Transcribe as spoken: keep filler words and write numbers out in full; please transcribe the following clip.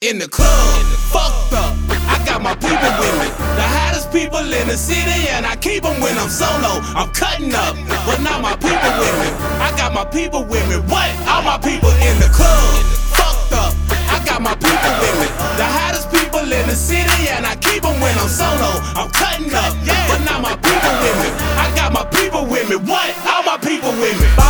In the club, fucked up, I got my people with me. The hottest people in the city, and I keep them when I'm solo. I'm cutting up, but not my people with me. I got my people with me. What? All my people in the club, fucked up, I got my people with me. The hottest people in the city, and I keep them when I'm solo. I'm cutting up, but not my people with me. I got my people with me. What? All my people with me.